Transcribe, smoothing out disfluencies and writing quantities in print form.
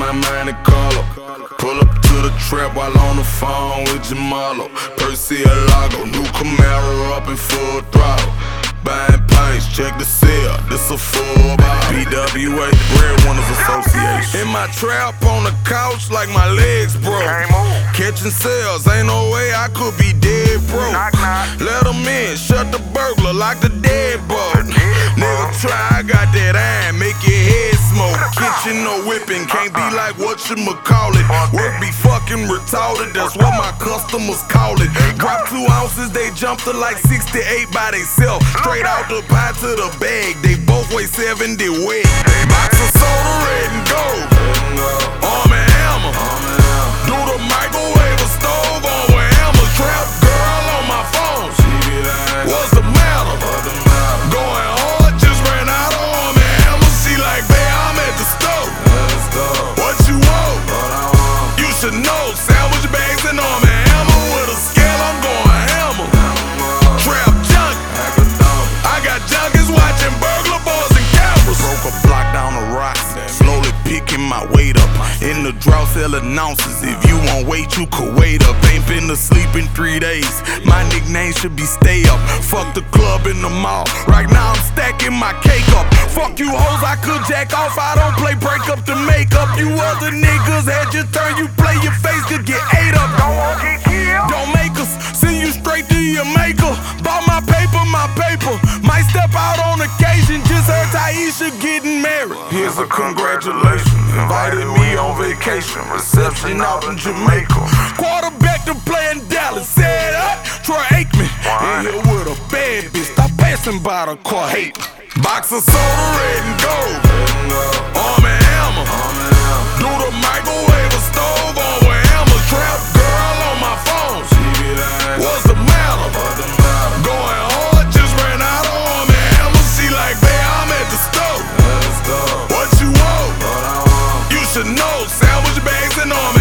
my Monte Carlo. Pull up to the trap while on the phone with Jamalo. Percy Lago, new Camaro up in full throttle. Buying pints, check the sale, this a full bottle. PWA, Breadwinners Association. In my trap on the couch like my legs broke. Catching sales, ain't no way I could be dead broke. Let them in, shut the burglar like the deadbolt. Nigga try, I got that iron, make your head smoke. Kitchen no whipping, can't be like what you call it. Work be fucking retarded, that's what my customers call it. Drop 2 ounces, they jump to like 68 by theyself. Straight out the pie to the bag, they both weigh 70 wet. Box of soda, red and gold. Arm and Hammer. Do the microwave or stove on with Hammer. Trap girl on my phone. What's the matter? Going hard, just ran out of Arm and Hammer. She like, babe, I'm at the stove. What you want? You should know. Sandwich bags and Arm and Hammer. With a scale, I'm going hammer. Trap junk. I got junkies watching burglar boys and cameras. Broke a block down the rocks, slowly picking my weight up. In the drought, selling ounces. If you want weight, you could wait up. Ain't been to sleep in 3 days. My nickname should be stay up. Fuck the club in the mall. Right now I'm stacking my cake up. Fuck you hoes, I could jack off. I don't play break up to make up. You other niggas had your turn. You play your face to get ate up. Don't make us send you straight to your maker. Bought my paper, my paper. Might step out on occasion. Just heard Taisha getting married. Here's a congratulations. Invited me on vacation. Reception out in Jamaica. Quarterback to play in Dallas. Said up, Troy Aikman. In here with a bad bitch. Stop passing by the car, hate. Box of soda, red and gold. Arm and Hammer. Do the microwave or stove on with Hammer. Trap girl on my phone. What's the matter? Going hard, just ran out of Arm and Hammer. She like, babe, I'm at the stove. What you want? You should know. Sandwich bags and Arm